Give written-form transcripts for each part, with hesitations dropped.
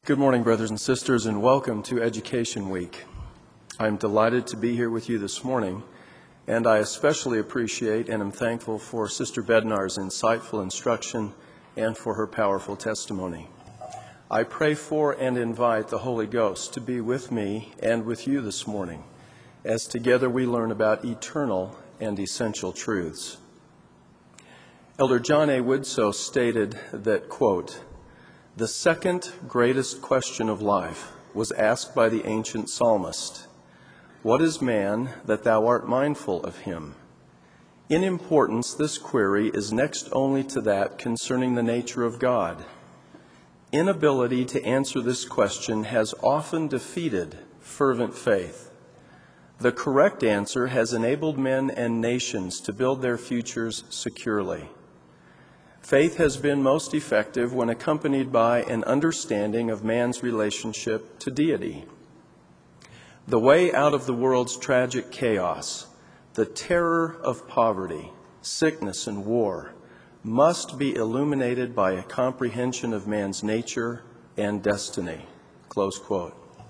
Good morning, brothers and sisters, and welcome to Education Week. I'm delighted to be here with you this morning, and I especially appreciate and am thankful for Sister Bednar's insightful instruction and for her powerful testimony. I pray for and invite the Holy Ghost to be with me and with you this morning, as together we learn about eternal and essential truths. Elder John A. Woodsoe stated that, quote, "The second greatest question of life was asked by the ancient psalmist, 'What is man that thou art mindful of him?' In importance, this query is next only to that concerning the nature of God. Inability to answer this question has often defeated fervent faith. The correct answer has enabled men and nations to build their futures securely. Faith has been most effective when accompanied by an understanding of man's relationship to deity. The way out of the world's tragic chaos, the terror of poverty, sickness, and war, must be illuminated by a comprehension of man's nature and destiny." Close quote.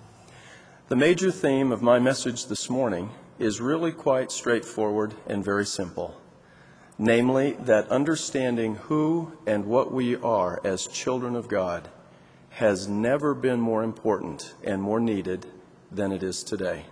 The major theme of my message this morning is really quite straightforward and very simple. Namely, that understanding who and what we are as children of God has never been more important and more needed than it is today.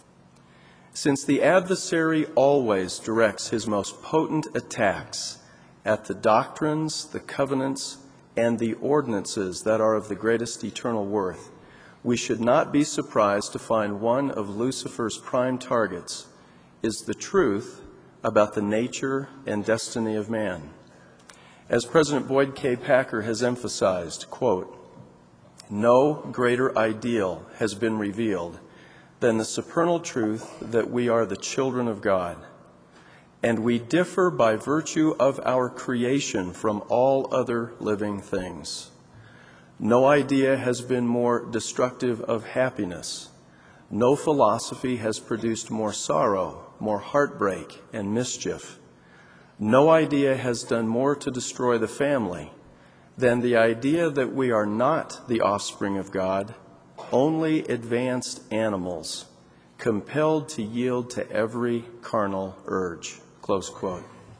Since the adversary always directs his most potent attacks at the doctrines, the covenants, and the ordinances that are of the greatest eternal worth, we should not be surprised to find one of Lucifer's prime targets is the truth about the nature and destiny of man. As President Boyd K. Packer has emphasized, quote, "No greater ideal has been revealed than the supernal truth that we are the children of God, and we differ by virtue of our creation from all other living things. No idea has been more destructive of happiness. No philosophy has produced more sorrow, more heartbreak, and mischief. No idea has done more to destroy the family than the idea that we are not the offspring of God, only advanced animals, compelled to yield to every carnal urge." Close quote.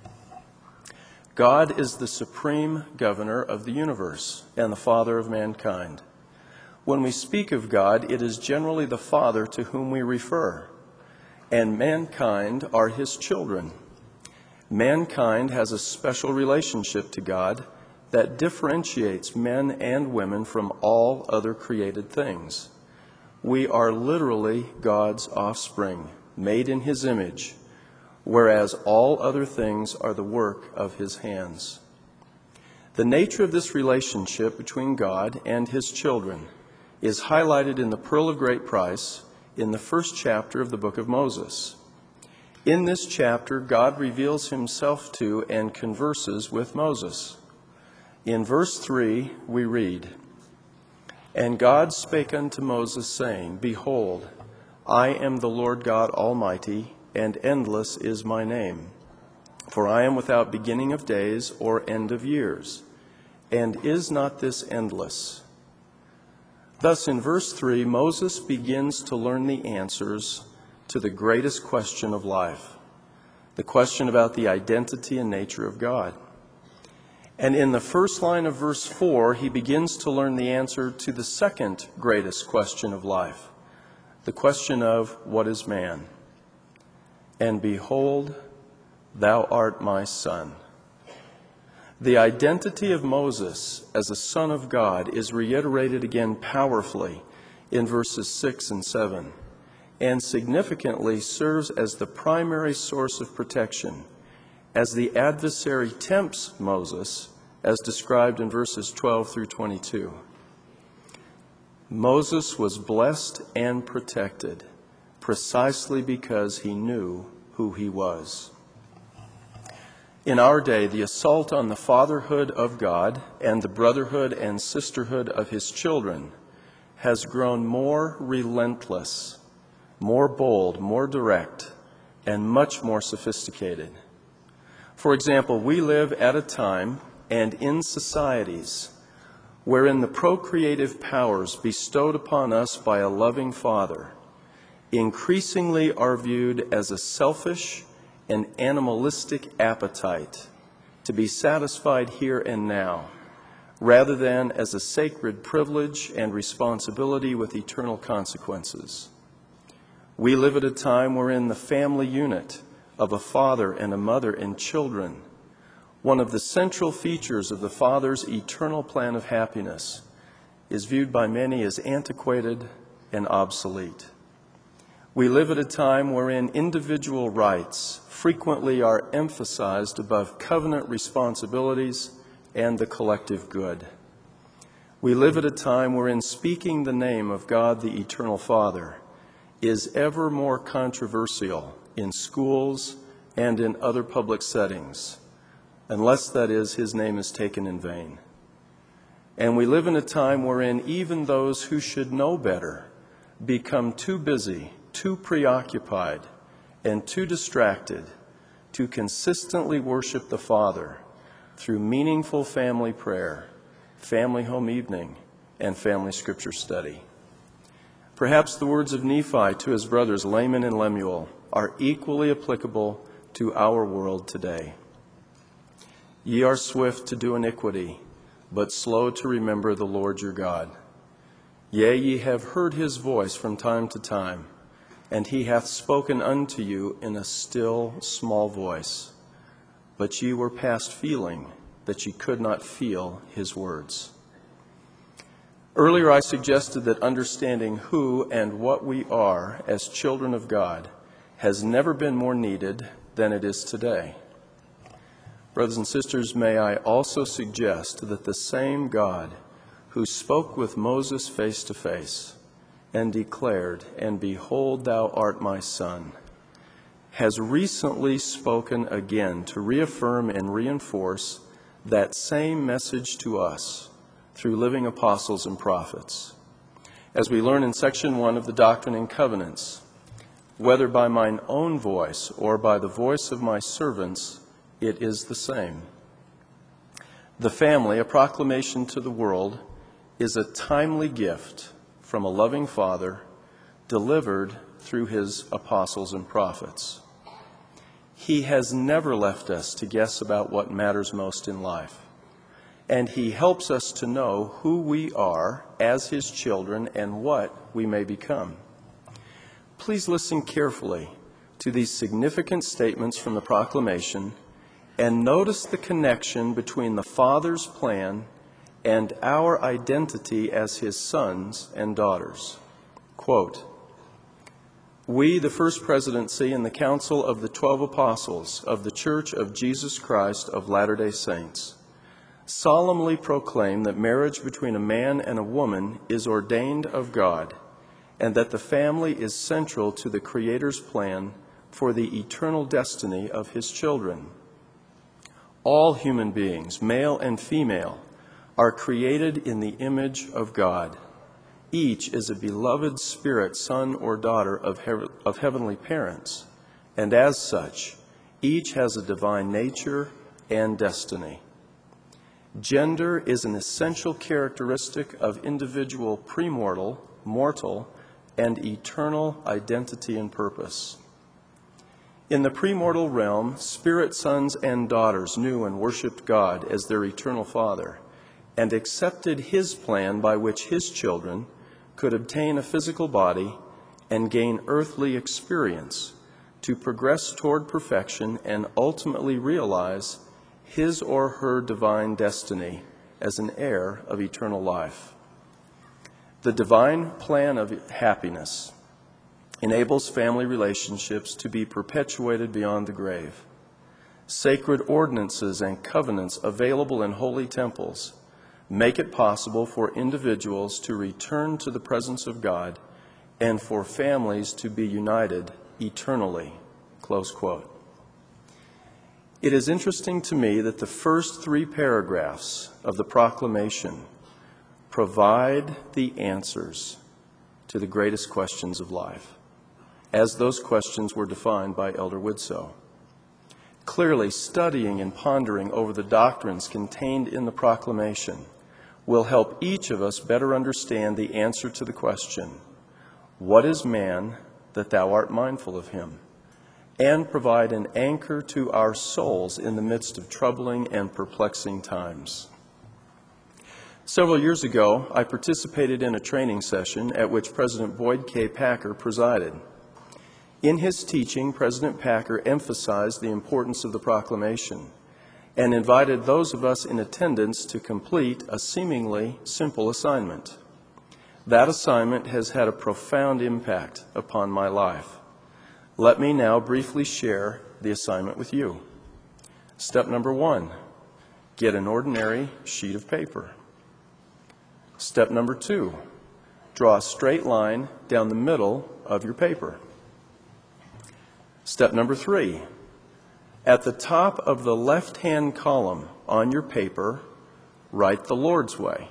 God is the supreme governor of the universe and the father of mankind. When we speak of God, it is generally the Father to whom we refer, and mankind are his children. Mankind has a special relationship to God that differentiates men and women from all other created things. We are literally God's offspring, made in his image, whereas all other things are the work of his hands. The nature of this relationship between God and his children is highlighted in the Pearl of Great Price in the first chapter of the book of Moses. In this chapter, God reveals himself to and converses with Moses. In verse 3, we read, "And God spake unto Moses, saying, Behold, I am the Lord God Almighty, and endless is my name. For I am without beginning of days or end of years. And is not this endless?" Thus, in verse 3, Moses begins to learn the answers to the greatest question of life, the question about the identity and nature of God. And in the first line of verse 4, he begins to learn the answer to the second greatest question of life, the question of what is man? "And behold, thou art my son." The identity of Moses as a son of God is reiterated again powerfully in verses 6 and 7, and significantly serves as the primary source of protection as the adversary tempts Moses, as described in verses 12 through 22. Moses was blessed and protected precisely because he knew who he was. In our day, the assault on the fatherhood of God and the brotherhood and sisterhood of his children has grown more relentless, more bold, more direct, and much more sophisticated. For example, we live at a time and in societies wherein the procreative powers bestowed upon us by a loving Father increasingly are viewed as a selfish and animalistic appetite to be satisfied here and now, rather than as a sacred privilege and responsibility with eternal consequences. We live at a time wherein the family unit of a father and a mother and children, one of the central features of the Father's eternal plan of happiness, is viewed by many as antiquated and obsolete. We live at a time wherein individual rights frequently are emphasized above covenant responsibilities and the collective good. We live at a time wherein speaking the name of God the Eternal Father is ever more controversial in schools and in other public settings, unless, that is, his name is taken in vain. And we live in a time wherein even those who should know better become too busy, too preoccupied, and too distracted to consistently worship the Father through meaningful family prayer, family home evening, and family scripture study. Perhaps the words of Nephi to his brothers Laman and Lemuel are equally applicable to our world today. Ye are swift to do iniquity, but slow to remember the Lord your God. Yea, ye have heard his voice from time to time, and he hath spoken unto you in a still small voice. But ye were past feeling, that ye could not feel his words. Earlier I suggested that understanding who and what we are as children of God has never been more needed than it is today. Brothers and sisters, may I also suggest that the same God who spoke with Moses face to face and declared, "And behold, thou art my son," has recently spoken again to reaffirm and reinforce that same message to us through living apostles and prophets. As we learn in section 1 of the Doctrine and Covenants, whether by mine own voice or by the voice of my servants, it is the same. The family, a proclamation to the world, is a timely gift from a loving Father delivered through his apostles and prophets. He has never left us to guess about what matters most in life, and he helps us to know who we are as his children and what we may become. Please listen carefully to these significant statements from the proclamation and notice the connection between the Father's plan and our identity as his sons and daughters. Quote, "We, the First Presidency and the Council of the 12 Apostles of the Church of Jesus Christ of Latter-day Saints, solemnly proclaim that marriage between a man and a woman is ordained of God, and that the family is central to the Creator's plan for the eternal destiny of his children. All human beings, male and female, are created in the image of God. Each is a beloved spirit, son or daughter of heavenly parents, and as such, each has a divine nature and destiny. Gender is an essential characteristic of individual premortal, mortal, and eternal identity and purpose. In the premortal realm, spirit sons and daughters knew and worshiped God as their eternal Father and accepted his plan by which his children could obtain a physical body and gain earthly experience to progress toward perfection and ultimately realize his or her divine destiny as an heir of eternal life. The divine plan of happiness enables family relationships to be perpetuated beyond the grave. Sacred ordinances and covenants available in holy temples make it possible for individuals to return to the presence of God and for families to be united eternally." Close quote. It is interesting to me that the first 3 paragraphs of the proclamation provide the answers to the greatest questions of life, as those questions were defined by Elder Widsoe. Clearly, studying and pondering over the doctrines contained in the proclamation will help each of us better understand the answer to the question, "What is man that thou art mindful of him?" and provide an anchor to our souls in the midst of troubling and perplexing times. Several years ago, I participated in a training session at which President Boyd K. Packer presided. In his teaching, President Packer emphasized the importance of the proclamation and invited those of us in attendance to complete a seemingly simple assignment. That assignment has had a profound impact upon my life. Let me now briefly share the assignment with you. Step number 1, get an ordinary sheet of paper. Step number 2, draw a straight line down the middle of your paper. Step number 3, at the top of the left-hand column on your paper, write the Lord's way.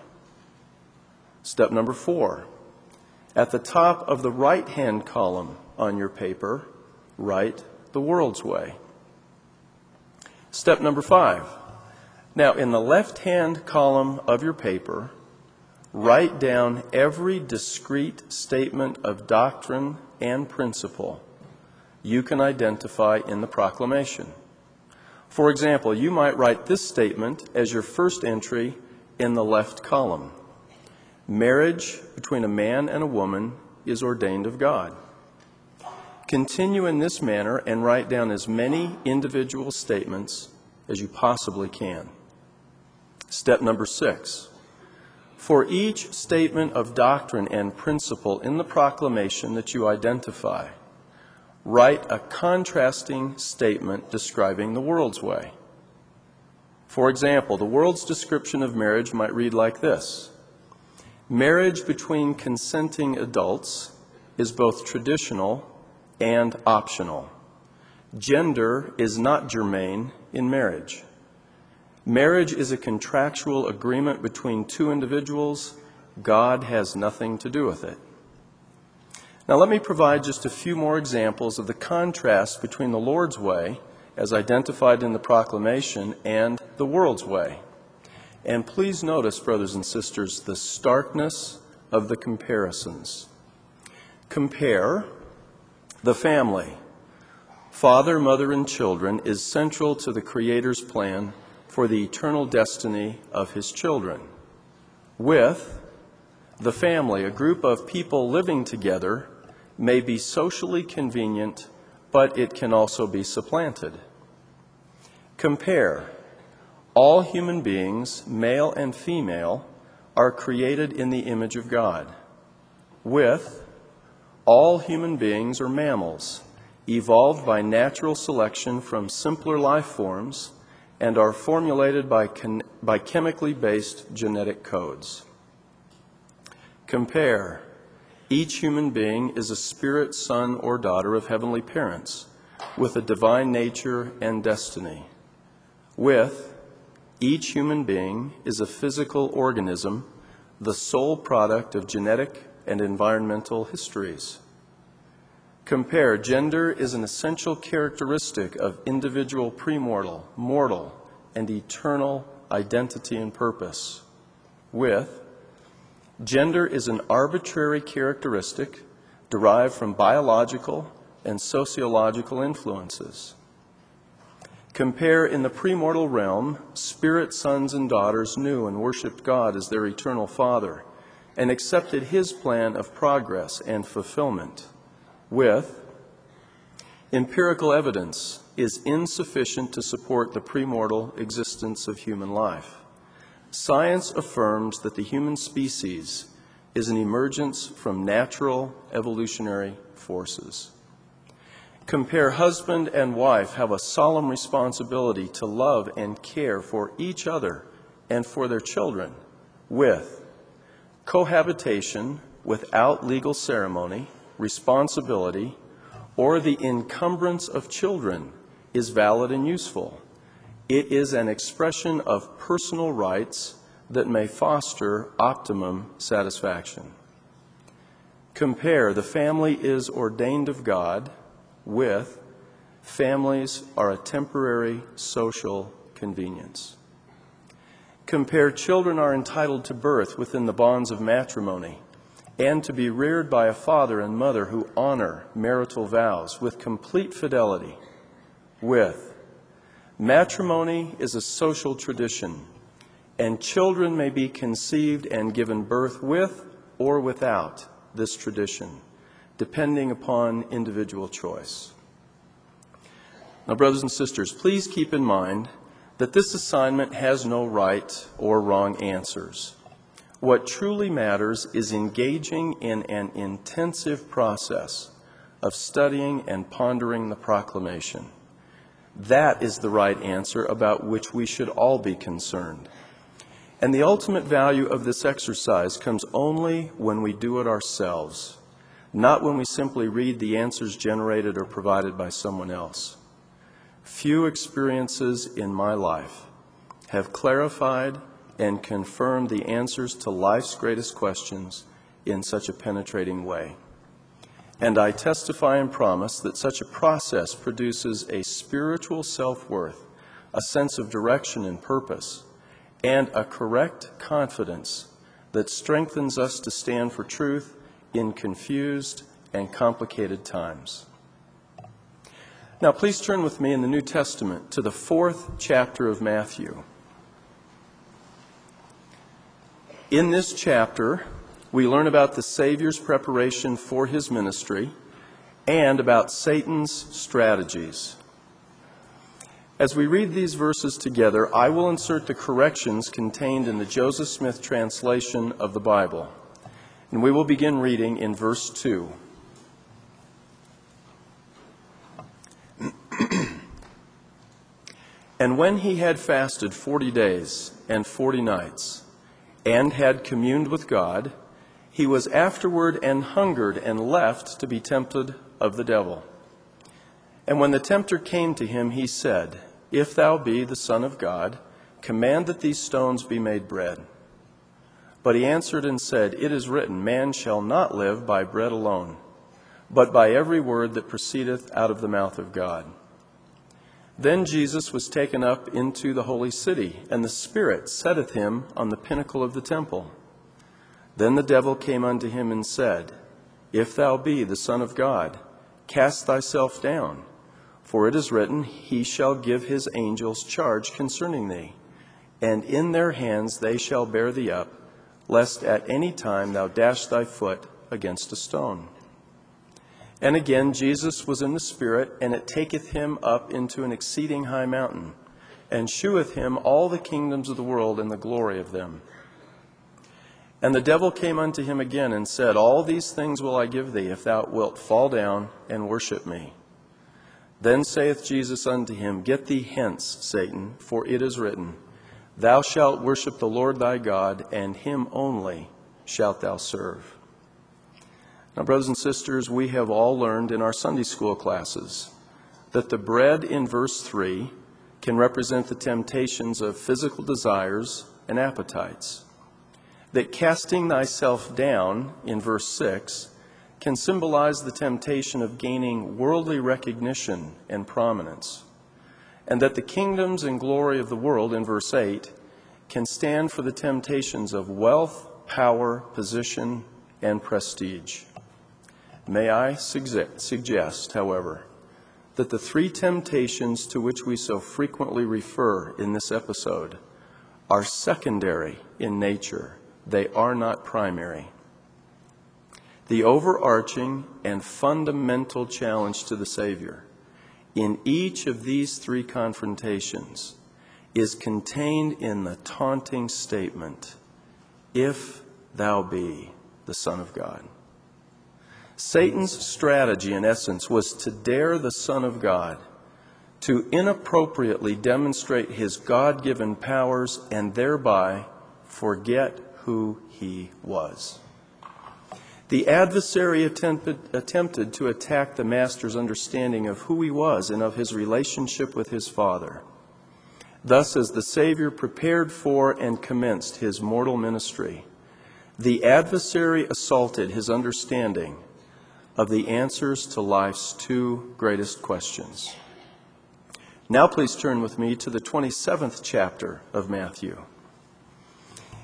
Step number 4, at the top of the right-hand column on your paper, write the world's way. Step number 5, now in the left-hand column of your paper, write down every discrete statement of doctrine and principle you can identify in the proclamation. For example, you might write this statement as your first entry in the left column. Marriage between a man and a woman is ordained of God. Continue in this manner and write down as many individual statements as you possibly can. Step number 6. For each statement of doctrine and principle in the proclamation that you identify, write a contrasting statement describing the world's way. For example, the world's description of marriage might read like this: marriage between consenting adults is both traditional and optional. Gender is not germane in marriage. Marriage is a contractual agreement between two individuals. God has nothing to do with it. Now let me provide just a few more examples of the contrast between the Lord's way, as identified in the proclamation, and the world's way. And please notice, brothers and sisters, the starkness of the comparisons. Compare the family. Father, mother, and children is central to the Creator's plan for the eternal destiny of His children. With the family, a group of people living together may be socially convenient, but it can also be supplanted. Compare. All human beings, male and female, are created in the image of God. With all human beings are mammals, evolved by natural selection from simpler life forms, and are formulated by chemically based genetic codes. Compare. Each human being is a spirit son or daughter of heavenly parents, with a divine nature and destiny. With each human being is a physical organism, the sole product of genetic and environmental histories. Compare. Gender is an essential characteristic of individual premortal, mortal, and eternal identity and purpose. With gender is an arbitrary characteristic derived from biological and sociological influences. Compare. In the premortal realm, spirit sons and daughters knew and worshiped God as their eternal Father and accepted His plan of progress and fulfillment. With empirical evidence is insufficient to support the premortal existence of human life. Science affirms that the human species is an emergence from natural evolutionary forces. Compare. Husband and wife have a solemn responsibility to love and care for each other and for their children. With cohabitation without legal ceremony, responsibility, or the encumbrance of children is valid and useful. It is an expression of personal rights that may foster optimum satisfaction. Compare. The family is ordained of God. With families are a temporary social convenience. Compare, children are entitled to birth within the bonds of matrimony, and to be reared by a father and mother who honor marital vows with complete fidelity. With matrimony is a social tradition, and children may be conceived and given birth with or without this tradition, depending upon individual choice. Now, brothers and sisters, please keep in mind that this assignment has no right or wrong answers. What truly matters is engaging in an intensive process of studying and pondering the proclamation. That is the right answer about which we should all be concerned. And the ultimate value of this exercise comes only when we do it ourselves, not when we simply read the answers generated or provided by someone else. Few experiences in my life have clarified and confirmed the answers to life's greatest questions in such a penetrating way. And I testify and promise that such a process produces a spiritual self-worth, a sense of direction and purpose, and a correct confidence that strengthens us to stand for truth in confused and complicated times. Now, please turn with me in the New Testament to the 4th chapter of Matthew. In this chapter, we learn about the Savior's preparation for his ministry and about Satan's strategies. As we read these verses together, I will insert the corrections contained in the Joseph Smith translation of the Bible. And we will begin reading in verse 2. And when he had fasted 40 days and 40 nights, and had communed with God, he was afterward and hungered and left to be tempted of the devil. And when the tempter came to him, he said, If thou be the Son of God, command that these stones be made bread. But he answered and said, It is written, Man shall not live by bread alone, but by every word that proceedeth out of the mouth of God. Then Jesus was taken up into the holy city, and the Spirit setteth him on the pinnacle of the temple. Then the devil came unto him and said, If thou be the Son of God, cast thyself down, for it is written, He shall give his angels charge concerning thee, and in their hands they shall bear thee up, lest at any time thou dash thy foot against a stone. And again Jesus was in the Spirit, and it taketh him up into an exceeding high mountain, and sheweth him all the kingdoms of the world and the glory of them. And the devil came unto him again, and said, All these things will I give thee, if thou wilt fall down and worship me. Then saith Jesus unto him, Get thee hence, Satan, for it is written, Thou shalt worship the Lord thy God, and him only shalt thou serve. Now, brothers and sisters, we have all learned in our Sunday school classes that the bread in verse 3 can represent the temptations of physical desires and appetites. That casting thyself down in verse 6 can symbolize the temptation of gaining worldly recognition and prominence. And that the kingdoms and glory of the world in verse 8 can stand for the temptations of wealth, power, position, and prestige. May I suggest, however, that the three temptations to which we so frequently refer in this episode are secondary in nature. They are not primary. The overarching and fundamental challenge to the Savior in each of these three confrontations is contained in the taunting statement, If thou be the Son of God. Satan's strategy, in essence, was to dare the Son of God to inappropriately demonstrate his God-given powers and thereby forget who he was. The adversary attempted to attack the Master's understanding of who he was and of his relationship with his Father. Thus, as the Savior prepared for and commenced his mortal ministry, the adversary assaulted his understanding of the answers to life's two greatest questions. Now please turn with me to the 27th chapter of Matthew.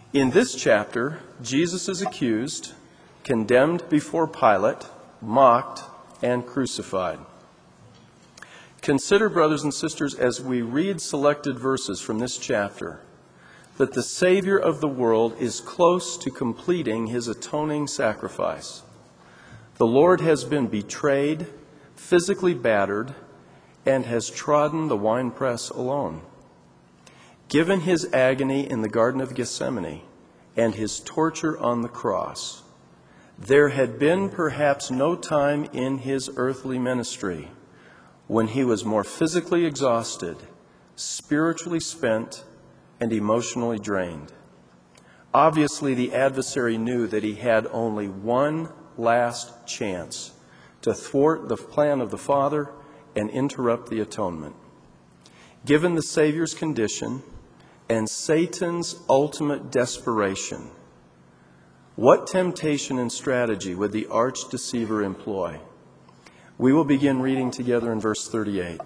In this chapter, Jesus is accused, condemned before Pilate, mocked, and crucified. Consider, brothers and sisters, as we read selected verses from this chapter, that the Savior of the world is close to completing his atoning sacrifice. The Lord has been betrayed, physically battered, and has trodden the winepress alone. Given his agony in the Garden of Gethsemane and his torture on the cross, there had been perhaps no time in his earthly ministry when he was more physically exhausted, spiritually spent, and emotionally drained. Obviously, the adversary knew that he had only one last chance to thwart the plan of the Father and interrupt the atonement. Given the Savior's condition and Satan's ultimate desperation, what temptation and strategy would the arch-deceiver employ? We will begin reading together in verse 38.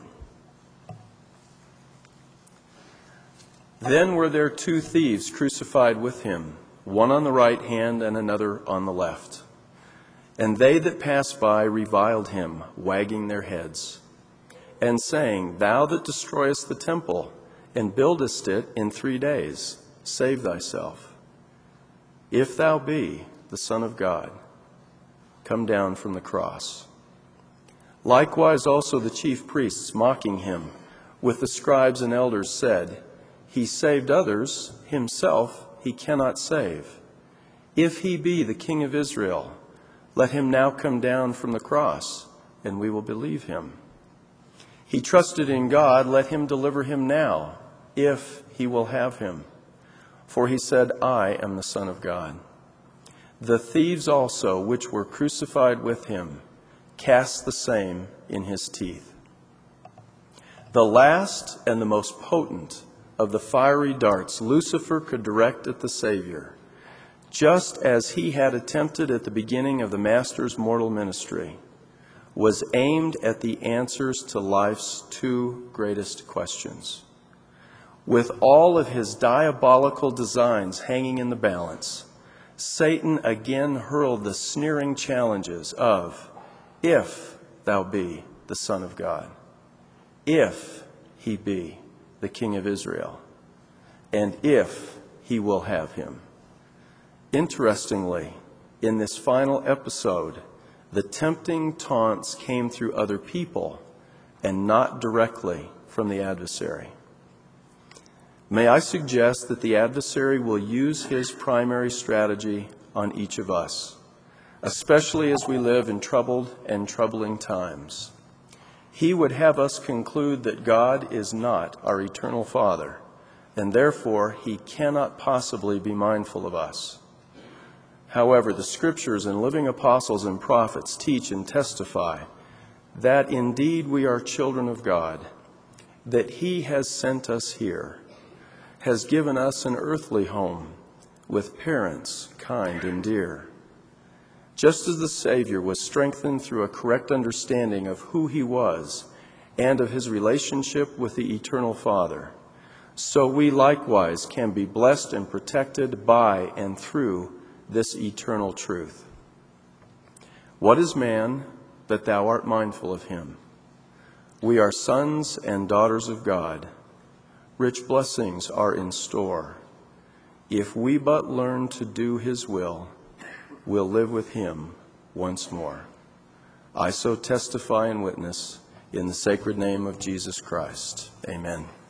Then were there two thieves crucified with him, one on the right hand and another on the left. And they that passed by reviled him, wagging their heads, and saying, Thou that destroyest the temple, and buildest it in 3 days, save thyself. If thou be the Son of God, come down from the cross. Likewise also the chief priests, mocking him, with the scribes and elders, said, He saved others, himself he cannot save. If he be the King of Israel, let him now come down from the cross, and we will believe him. He trusted in God, let him deliver him now, if he will have him. For he said, I am the Son of God. The thieves also, which were crucified with him, cast the same in his teeth. The last and the most potent of the fiery darts Lucifer could direct at the Savior, just as he had attempted at the beginning of the Master's mortal ministry, was aimed at the answers to life's two greatest questions. With all of his diabolical designs hanging in the balance, Satan again hurled the sneering challenges of, if thou be the Son of God, if he be the King of Israel, and if he will have him. Interestingly, in this final episode, the tempting taunts came through other people and not directly from the adversary. May I suggest that the adversary will use his primary strategy on each of us, especially as we live in troubled and troubling times. He would have us conclude that God is not our eternal Father, and therefore he cannot possibly be mindful of us. However, the Scriptures and living apostles and prophets teach and testify that indeed we are children of God, that he has sent us here, has given us an earthly home with parents kind and dear. Just as the Savior was strengthened through a correct understanding of who he was and of his relationship with the eternal Father, so we likewise can be blessed and protected by and through this eternal truth. What is man that thou art mindful of him? We are sons and daughters of God. Rich blessings are in store. If we but learn to do his will, we'll live with him once more. I so testify and witness in the sacred name of Jesus Christ. Amen.